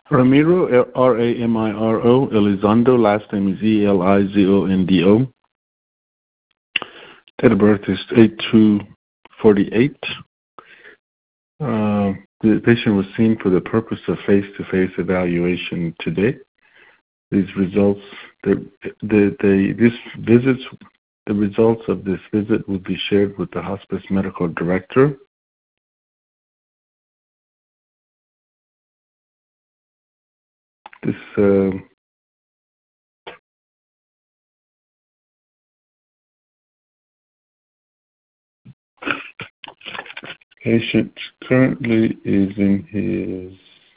Ramiro, Ramiro, Elizondo. Last name is Elizondo. Date of birth is 8/2/48. The patient was seen for the purpose of face-to-face evaluation today. These results, the results of this visit will be shared with the hospice medical director. This patient currently is in his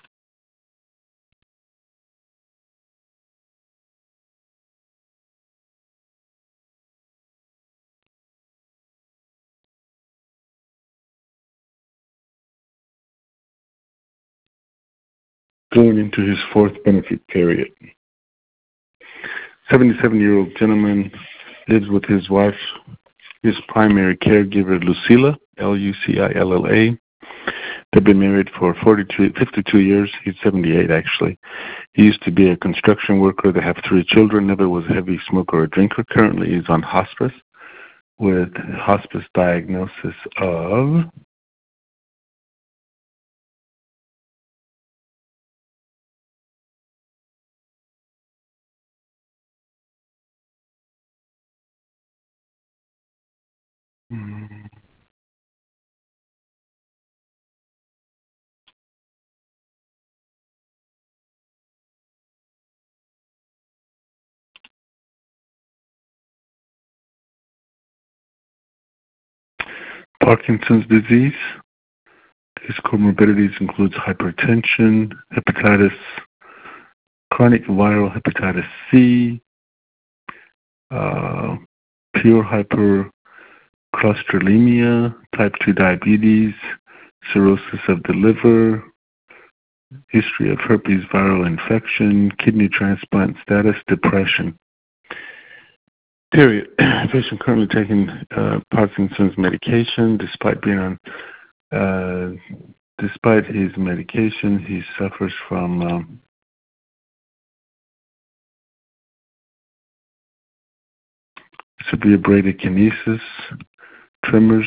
going into his fourth benefit period. 77-year-old gentleman lives with his wife, his primary caregiver, Lucilla, Lucilla. They've been married for 52 years. He's 78, actually. He used to be a construction worker. They have 3 children, never was a heavy smoker or drinker. Currently, he's on hospice with hospice diagnosis of Parkinson's disease. His comorbidities includes hypertension, hepatitis, chronic viral hepatitis C, pure hypercholesterolemia, type 2 diabetes, cirrhosis of the liver, history of herpes viral infection, kidney transplant status, depression. Period. Patient currently taking Parkinson's medication. Despite his medication, he suffers from severe bradykinesis, tremors,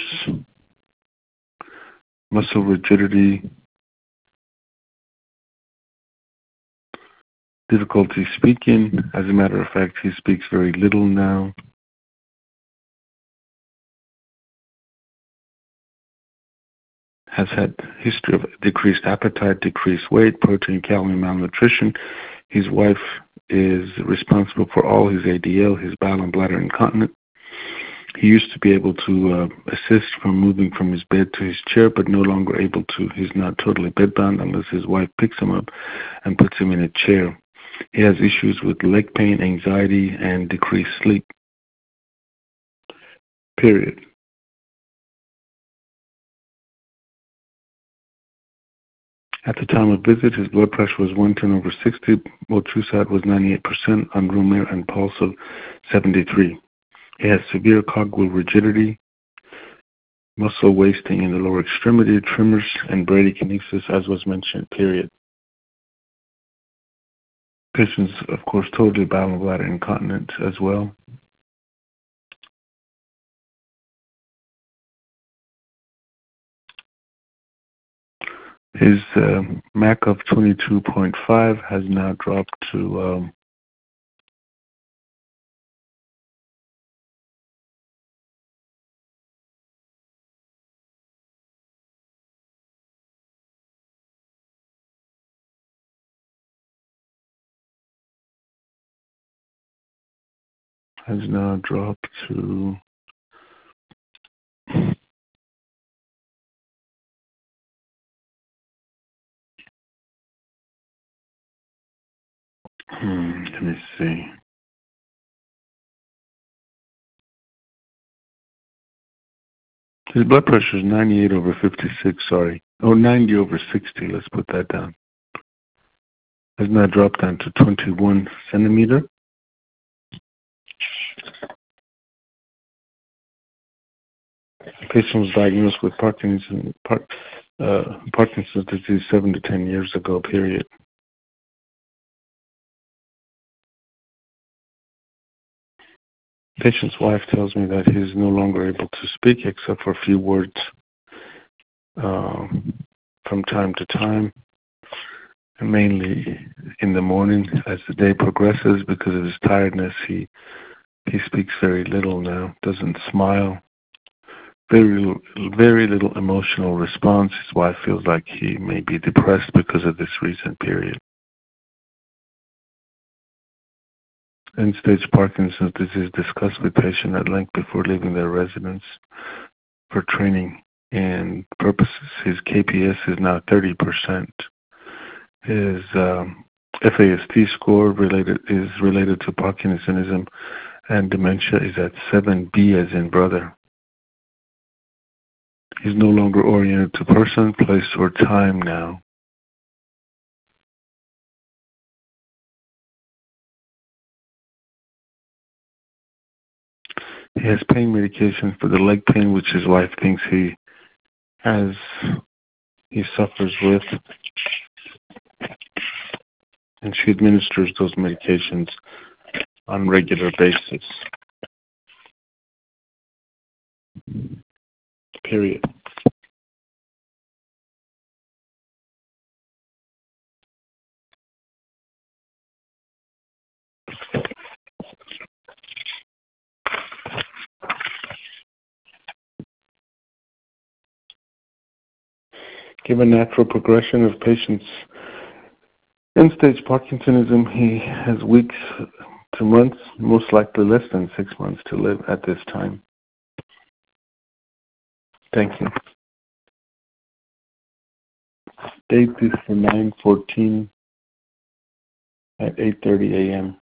muscle rigidity, difficulty speaking. As a matter of fact, he speaks very little now. Has had history of decreased appetite, decreased weight, protein, calorie malnutrition. His wife is responsible for all his ADL, his bowel and bladder incontinence. He used to be able to assist from moving from his bed to his chair, but no longer able to. He's not totally bedbound unless his wife picks him up and puts him in a chair. He has issues with leg pain, anxiety, and decreased sleep. Period. At the time of visit, his blood pressure was 110/60, while TrueSat was 98% on room air and pulse of 73. He has severe cogwheel rigidity, muscle wasting in the lower extremity, tremors, and bradykinesis, as was mentioned. Period. Patient's, of course, totally bowel and bladder incontinent as well. His MAC of 22.5 has now dropped to let me see. His blood pressure is 98/56, sorry. Oh, 90/60, let's put that down. Has now dropped down to 21 centimeter. The patient was diagnosed with Parkinson's disease 7 to 10 years ago, period. Patient's wife tells me that he's no longer able to speak except for a few words from time to time, and mainly in the morning. As the day progresses, because of his tiredness, he speaks very little now, doesn't smile, very little emotional response. His wife feels like he may be depressed because of this recent period. End-stage Parkinson's disease discussed with patient at length before leaving their residence for training and purposes. His KPS is now 30%. His FAST score is related to Parkinsonism and dementia is at 7B as in brother. He's no longer oriented to person, place, or time now. He has pain medication for the leg pain, which his wife thinks he suffers with, and she administers those medications on regular basis. Period. Given natural progression of patients' end-stage Parkinsonism, he has weeks to months, most likely less than 6 months to live at this time. Thank you. Date is for 9/14 at 8:30 a.m.